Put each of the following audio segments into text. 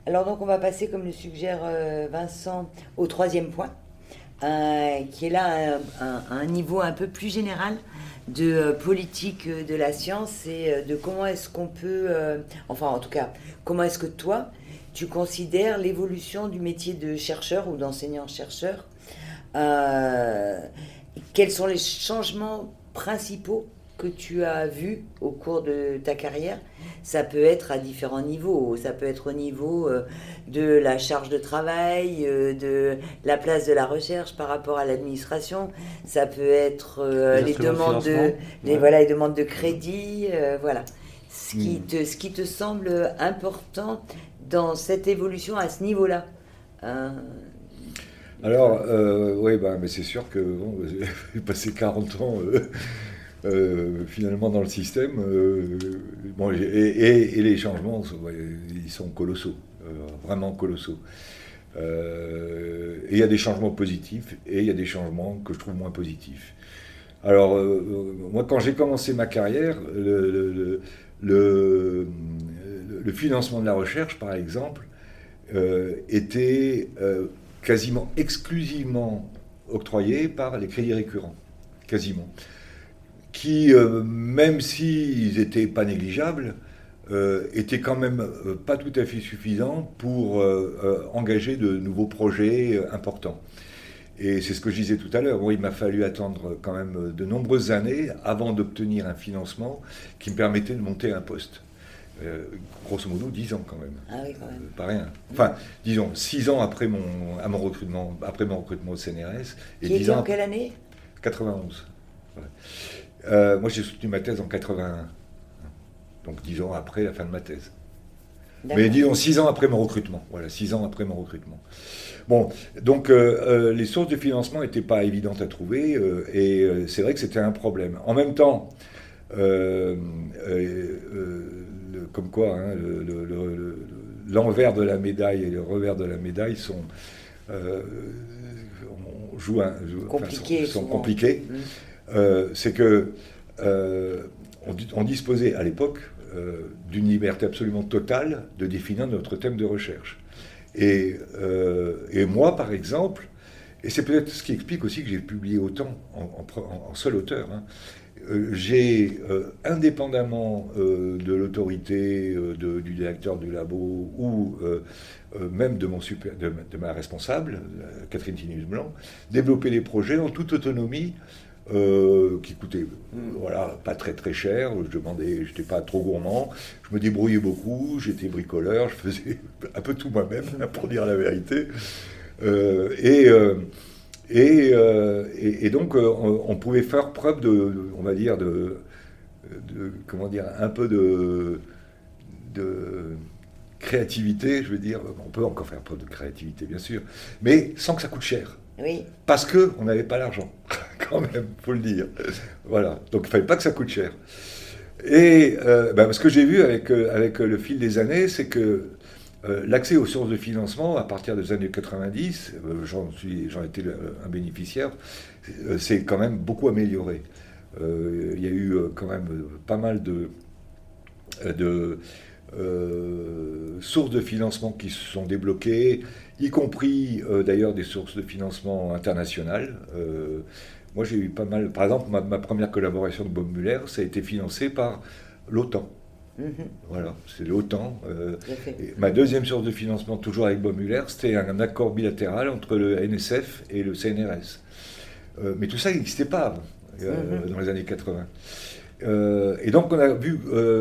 Alors donc on va passer, comme le suggère Vincent, au troisième point, qui est là à un niveau un peu plus général de politique de la science et de comment est-ce qu'on peut, enfin en tout cas, comment est-ce que toi, tu considères l'évolution du métier de chercheur ou d'enseignant-chercheur. euh, Quels sont les changements principaux que tu as vus au cours de ta carrière? Ça peut être à différents niveaux. Ça peut être au niveau de la charge de travail, de la place de la recherche par rapport à l'administration. Ça peut être Les les instruments de demandes de, financement, les, ouais. voilà, les demandes de crédit. Voilà. Hmm. Ce qui te semble important dans cette évolution à ce niveau-là. Euh, Alors, oui, bah, mais c'est sûr que bon, j'ai passé 40 ans finalement dans le système. Bon, et les changements, ouais, ils sont colossaux, vraiment colossaux. Et il y a des changements positifs et il y a des changements que je trouve moins positifs. Alors, moi, quand j'ai commencé ma carrière, le, le financement de la recherche, par exemple, était quasiment exclusivement octroyé par les crédits récurrents, quasiment, qui, même s'ils n'étaient pas négligeables, étaient quand même pas tout à fait suffisants pour engager de nouveaux projets importants. Et c'est ce que je disais tout à l'heure. Bon, il m'a fallu attendre quand même de nombreuses années avant d'obtenir un financement qui me permettait de monter un poste. Grosso modo, 10 ans quand même. ah oui, quand même. Pas rien. Enfin, disons, 6 ans après mon recrutement, après mon recrutement au CNRS, et Qui 10 était ans en après, quelle année? 91. Ouais. Moi, j'ai soutenu ma thèse en 81. Donc 10 ans après la fin de ma thèse. Mais D'accord. disons 6 ans après mon recrutement. Voilà, 6 ans après mon recrutement. Bon, donc les sources de financement n'étaient pas évidentes à trouver et c'est vrai que c'était un problème. En même temps, euh, comme quoi, hein, l'envers de la médaille et le revers de la médaille sont, euh, enfin, Compliqué sont souvent. compliqués. Mm. C'est que on disposait à l'époque d'une liberté absolument totale de définir notre thème de recherche. Et moi, par exemple, et c'est peut-être ce qui explique aussi que j'ai publié autant en seul auteur, hein, j'ai, indépendamment de l'autorité du directeur du labo ou même de ma responsable, Catherine Tinus-Blanc, développé des projets en toute autonomie qui coûtaient voilà, pas très très cher. Je demandais, j'étais pas trop gourmand, je me débrouillais beaucoup, j'étais bricoleur, je faisais un peu tout moi-même, pour dire la vérité. Euh, et, euh, et donc, on pouvait faire preuve on va dire, comment dire, un peu de créativité, je veux dire. On peut encore faire preuve de créativité, bien sûr, mais sans que ça coûte cher. Oui. Parce qu'on n'avait pas l'argent, quand même, faut le dire. Voilà, donc il ne fallait pas que ça coûte cher. Et ce que j'ai vu avec le fil des années, c'est que l'accès aux sources de financement, à partir des années 90, j'en étais un bénéficiaire, c'est quand même beaucoup amélioré. Il y a eu quand même pas mal de sources de financement qui se sont débloquées, y compris d'ailleurs des sources de financement internationales. Moi j'ai eu pas mal, par exemple ma première collaboration de Bob Muller, ça a été financé par l'OTAN. Mhm. Voilà, c'est l'OTAN. Tout à fait. Et ma deuxième source de financement, toujours avec Bob Muller, c'était un accord bilatéral entre le NSF et le CNRS. Mais tout ça n'existait pas avant, Mhm. dans les années 80. Et donc on a vu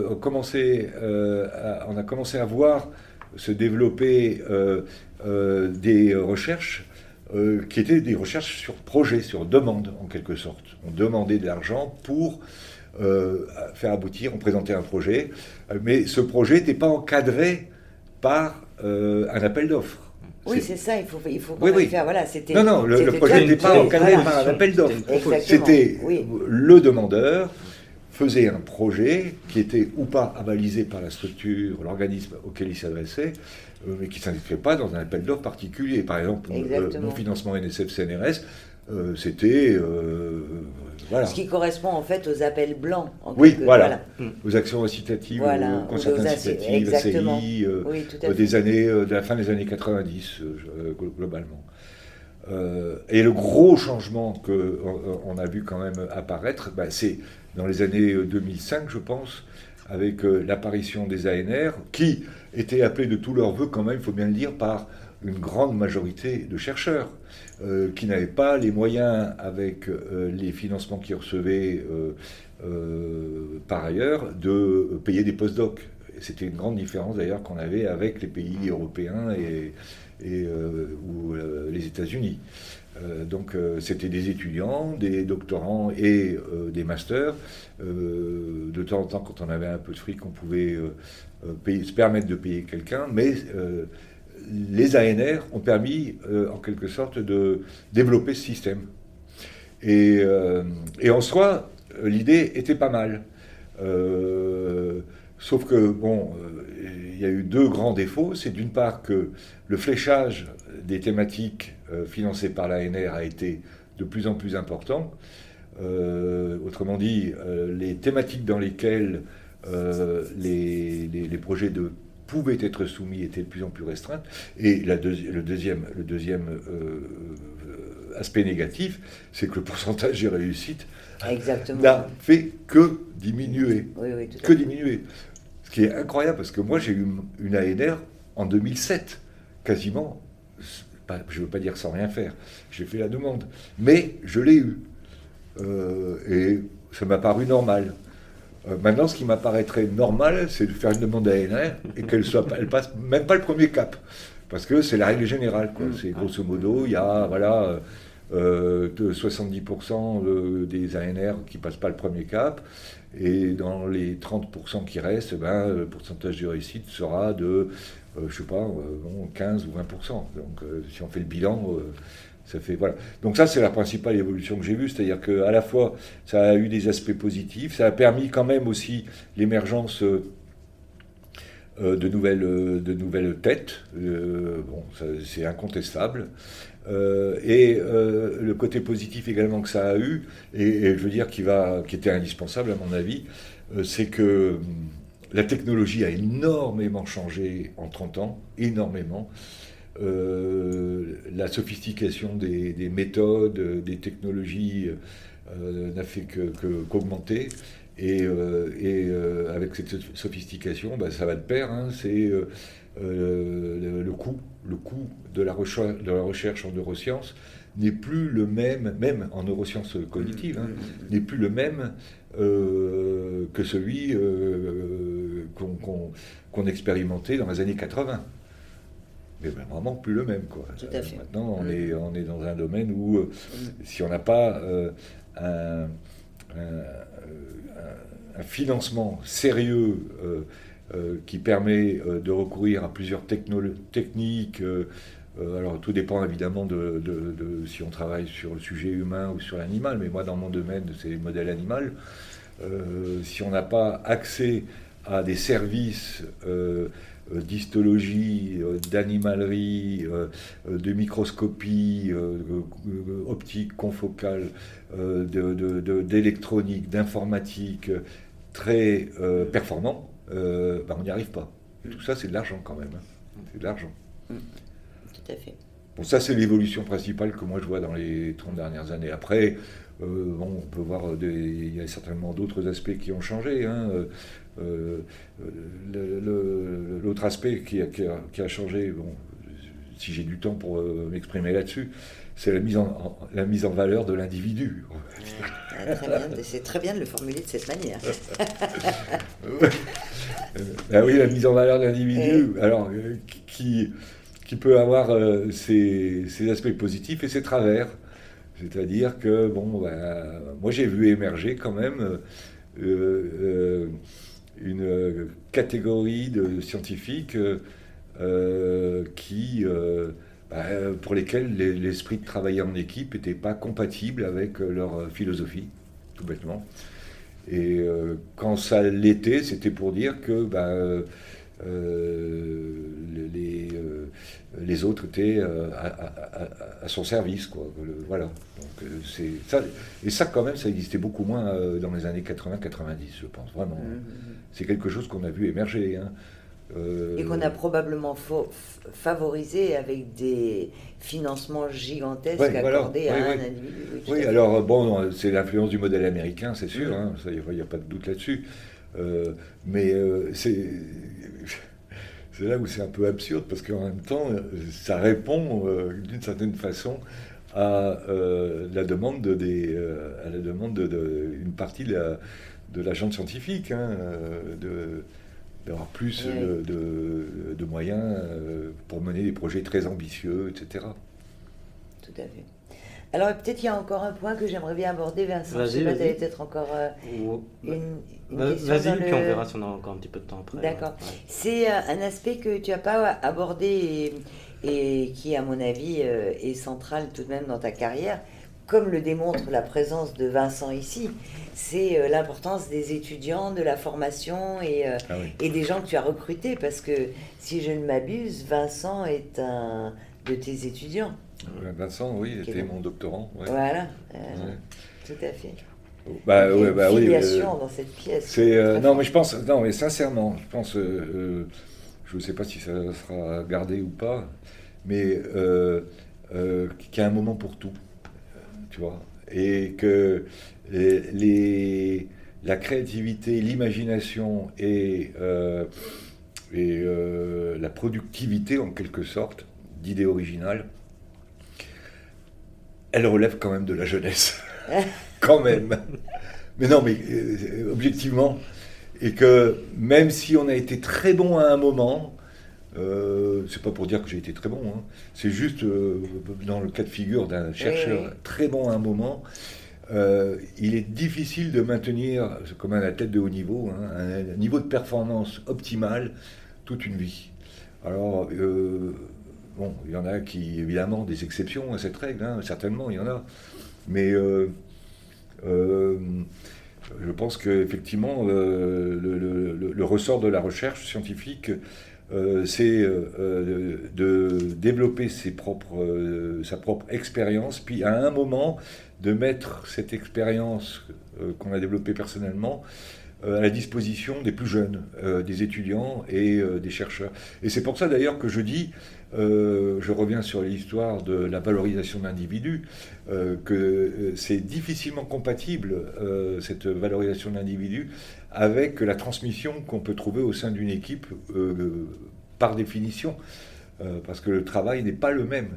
on a commencé à voir se développer des recherches qui étaient des recherches sur projet, sur demande en quelque sorte. On demandait de l'argent pour faire aboutir, on présentait un projet, mais ce projet n'était pas encadré par un appel d'offres. Oui, c'est ça, il faut quand Oui, même oui. faire. Voilà, c'était. Non, non, le C'était projet déjà- n'était pas oui, encadré voilà. par un appel d'offres. Exactement. C'était Oui. le demandeur faisait un projet qui était ou pas avalisé par la structure, l'organisme auquel il s'adressait, mais qui ne s'inscrivait pas dans un appel d'offres particulier. Par exemple, Exactement. mon financement NSF-CNRS, c'était voilà. Ce qui correspond en fait aux appels blancs. Oui, voilà. Aux actions récitatives, voilà. aux concerts incitatifs, exactement. CI, Oui, tout à fait. de la fin des années 90, globalement. Et le gros changement qu'on a vu quand même apparaître, c'est dans les années 2005, je pense, avec l'apparition des ANR, qui étaient appelés de tous leurs voeux quand même, il faut bien le dire, par une grande majorité de chercheurs, qui n'avaient pas les moyens, avec les financements qu'ils recevaient par ailleurs, de payer des post-docs. C'était une grande différence d'ailleurs qu'on avait avec les pays européens ou les États-Unis. Donc c'était des étudiants, des doctorants et des masters. De temps en temps, quand on avait un peu de fric, on pouvait se permettre de payer quelqu'un, mais les ANR ont permis en quelque sorte de développer ce système. Et en soi, l'idée était pas mal. Sauf que, il y a eu deux grands défauts. C'est d'une part que le fléchage des thématiques financées par l'ANR a été de plus en plus important. Autrement dit, les thématiques dans lesquelles les projets pouvaient être soumis étaient de plus en plus restreintes. Et le deuxième aspect négatif, c'est que le pourcentage de réussite n'a fait que diminuer. Oui, que diminuer. Ce qui est incroyable, parce que moi j'ai eu une ANR en 2007, quasiment, je ne veux pas dire sans rien faire, j'ai fait la demande, mais je l'ai eu. Et ça m'a paru normal. Maintenant, ce qui m'apparaîtrait normal, c'est de faire une demande ANR et elle passe même pas le premier cap. Parce que c'est la règle générale, quoi. C'est grosso modo, il y a 70% des ANR qui ne passent pas le premier cap, et dans les 30% qui restent, le pourcentage de réussite sera de, 15 ou 20%. Donc si on fait le bilan, ça fait, voilà. Donc ça, c'est la principale évolution que j'ai vue, c'est-à-dire qu'à la fois, ça a eu des aspects positifs, ça a permis quand même aussi l'émergence de nouvelles têtes, c'est incontestable. Et le côté positif également que ça a eu, et je veux dire qui était indispensable à mon avis, c'est que la technologie a énormément changé en 30 ans, énormément. La sophistication des méthodes, des technologies n'a fait qu'augmenter. Et avec cette sophistication, ça va de pair, c'est le coût de la recherche en neurosciences n'est plus le même, même en neurosciences cognitives, n'est plus le même que celui qu'on expérimentait dans les années 80. Mais vraiment plus le même, quoi. Tout à fait. Maintenant, on est dans un domaine où, si on n'a pas un financement sérieux qui permet de recourir à plusieurs techniques, alors tout dépend évidemment de si on travaille sur le sujet humain ou sur l'animal, mais moi dans mon domaine c'est le modèle animal. Si on n'a pas accès à des services d'histologie, d'animalerie, de microscopie, optique, confocale, d'électronique, d'informatique très performants, on n'y arrive pas. Et tout ça, c'est de l'argent quand même. C'est de l'argent. Tout à fait. Bon, ça, c'est l'évolution principale que moi je vois dans les 30 dernières années. Après, on peut voir, il y a certainement d'autres aspects qui ont changé. L'autre aspect qui a changé, si j'ai du temps pour m'exprimer là-dessus, c'est la mise en valeur de l'individu. C'est très bien de le formuler de cette manière. Oui, la mise en valeur de l'individu, alors qui peut avoir ses aspects positifs et ses travers. C'est-à-dire que, moi j'ai vu émerger quand même une catégorie de scientifiques pour lesquels l'esprit de travailler en équipe n'était pas compatible avec leur philosophie, tout bêtement. Et quand ça l'était, c'était pour dire que les autres étaient à son service, quoi. Voilà. Donc, c'est ça, et ça quand même, ça existait beaucoup moins dans les années 80-90, je pense, vraiment. C'est quelque chose qu'on a vu émerger. Hein. Et qu'on a probablement favorisé avec des financements gigantesques accordés à un individu. Oui, alors bon, c'est l'influence du modèle américain, c'est sûr, hein, il n'y a pas de doute là-dessus. Mais c'est là où c'est un peu absurde, parce qu'en même temps, ça répond d'une certaine façon à la demande d'une partie de la gente scientifique, hein, d'avoir plus de moyens pour mener des projets très ambitieux, etc. Tout à fait. Alors peut-être il y a encore un point que j'aimerais bien aborder, Vincent. Vas-y. Tu avais peut-être encore une question. Vas-y, puis on verra si on a encore un petit peu de temps après. D'accord. Ouais. C'est un aspect que tu n'as pas abordé et qui, à mon avis, est central tout de même dans ta carrière, comme le démontre la présence de Vincent ici. C'est l'importance des étudiants, de la formation et des gens que tu as recrutés, parce que si je ne m'abuse, Vincent est un de tes étudiants. Vincent, oui, était mon doctorant. Ouais. Voilà, tout à fait. Une filiation dans cette pièce. Mais sincèrement, je pense, je ne sais pas si ça sera gardé ou pas, mais qu'il y a un moment pour tout, tu vois, et que la créativité, l'imagination et la productivité, en quelque sorte, d'idées originales, elle relève quand même de la jeunesse. Quand même. Mais non, mais objectivement, et que même si on a été très bon à un moment, c'est pas pour dire que j'ai été très bon, hein, c'est juste dans le cas de figure d'un chercheur très bon à un moment, il est difficile de maintenir, comme un athlète de haut niveau, hein, un niveau de performance optimal toute une vie. Alors, bon, il y en a qui, évidemment, des exceptions à cette règle, hein, certainement, il y en a. Mais je pense qu'effectivement, le ressort de la recherche scientifique, c'est de développer sa propre expérience, puis à un moment, de mettre cette expérience qu'on a développée personnellement à la disposition des plus jeunes, des étudiants et des chercheurs. Et c'est pour ça d'ailleurs que je dis, je reviens sur l'histoire de la valorisation de l'individu, que c'est difficilement compatible, cette valorisation de l'individu, avec la transmission qu'on peut trouver au sein d'une équipe par définition. Parce que le travail n'est pas le même.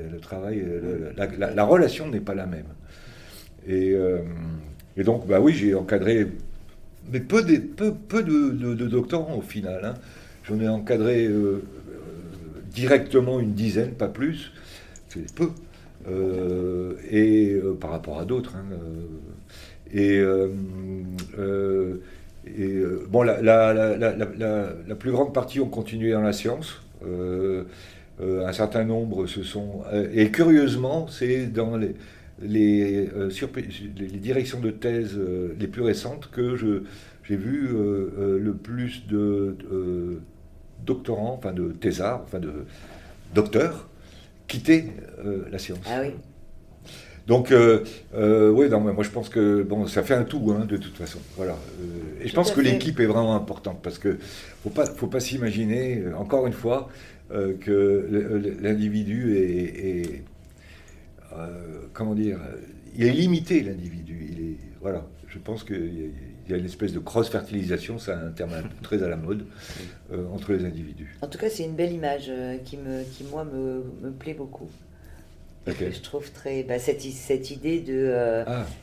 La relation n'est pas la même. Et donc, oui, j'ai encadré, mais peu de doctorants au final. Hein. J'en ai encadré directement une dizaine, pas plus. C'est peu. Par rapport à d'autres. Hein. Bon, la plus grande partie ont continué dans la science. Un certain nombre se sont... et curieusement, c'est dans les directions de thèse les plus récentes que j'ai vu le plus de doctorants, enfin de thésards, enfin de docteurs, quitter la science. Ah oui. Donc, oui, non, moi je pense que bon, ça fait un tout, hein, de toute façon. Voilà. Et je pense que l'équipe est vraiment importante, parce que faut pas s'imaginer, encore une fois, que l'individu est comment dire, il est limité, l'individu. Voilà. Je pense qu'il y a une espèce de cross-fertilisation, c'est un terme très à la mode, entre les individus. En tout cas, c'est une belle image qui moi, me plaît beaucoup. Okay. Je trouve très cette idée de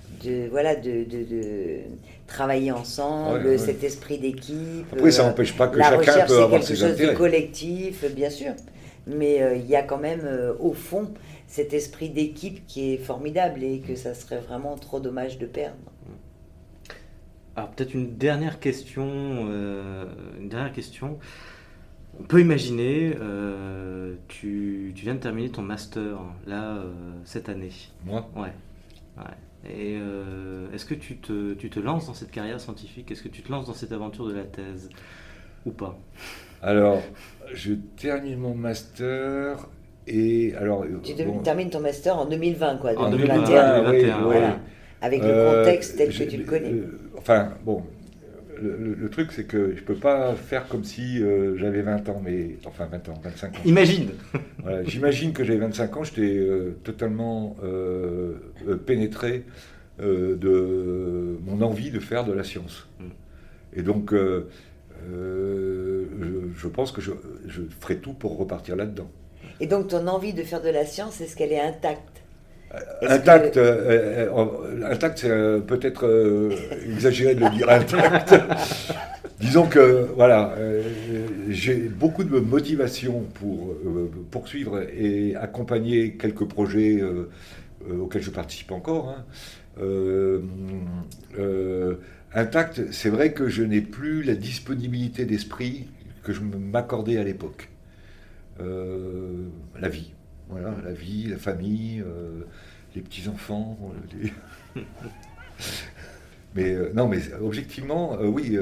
travailler ensemble, cet esprit d'équipe. Après, ça n'empêche pas que chacun peut avoir ses intérêts. La recherche, c'est quelque chose de collectif, bien sûr, mais il y a quand même au fond cet esprit d'équipe qui est formidable et que ça serait vraiment trop dommage de perdre. Alors peut-être une dernière question. On peut imaginer, tu viens de terminer ton master, là, cette année. Moi ? Ouais. Et est-ce que tu te lances dans cette carrière scientifique ? Est-ce que tu te lances dans cette aventure de la thèse ? Ou pas ? Alors, je termine mon master Et alors, Tu termines ton master en 2020, quoi. En 2021. 2021, oui, Voilà. oui. Avec le contexte tel que tu le connais. Enfin, bon, le truc, c'est que je peux pas faire comme si j'avais 20 ans, mais enfin 20 ans, 25 ans. Imagine. Voilà, j'imagine que j'avais 25 ans, j'étais totalement pénétré de mon envie de faire de la science. Et donc, je pense que je ferai tout pour repartir là-dedans. Et donc, ton envie de faire de la science, est-ce qu'elle est intacte? Intact, intact, c'est peut-être exagéré de le dire intact. Disons que voilà, j'ai beaucoup de motivation pour poursuivre et accompagner quelques projets auxquels je participe encore. Intact, c'est vrai que je n'ai plus la disponibilité d'esprit que je m'accordais à l'époque. La vie. Voilà, la vie, la famille, les petits-enfants. Mais non, mais objectivement, oui,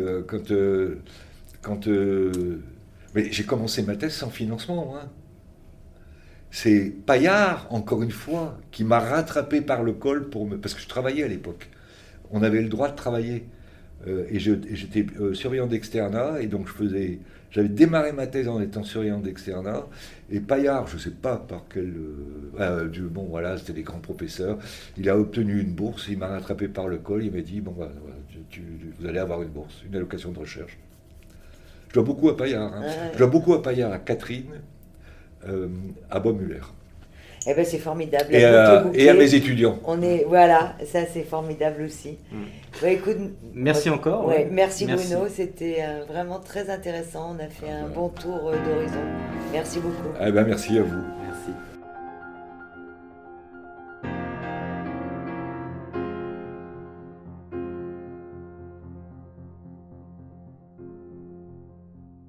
mais j'ai commencé ma thèse sans financement. Hein. C'est Paillard, encore une fois, qui m'a rattrapé par le col parce que je travaillais à l'époque. On avait le droit de travailler. Et j'étais surveillant d'externat, et donc j'avais démarré ma thèse en étant surveillant d'externat, et Paillard, je ne sais pas par quel... bon voilà, c'était des grands professeurs, il a obtenu une bourse, il m'a rattrapé par le col, il m'a dit, bon voilà, vous allez avoir une bourse, une allocation de recherche. Je dois beaucoup à Paillard, hein. Je dois beaucoup à Paillard, à Catherine, à Baumüller. Eh ben c'est formidable. Et à mes étudiants. Voilà, ça c'est formidable aussi. Ouais, écoute, merci encore. Ouais, merci Bruno, c'était vraiment très intéressant. On a fait un bon tour d'horizon. Merci beaucoup. Eh ben, merci à vous. Merci.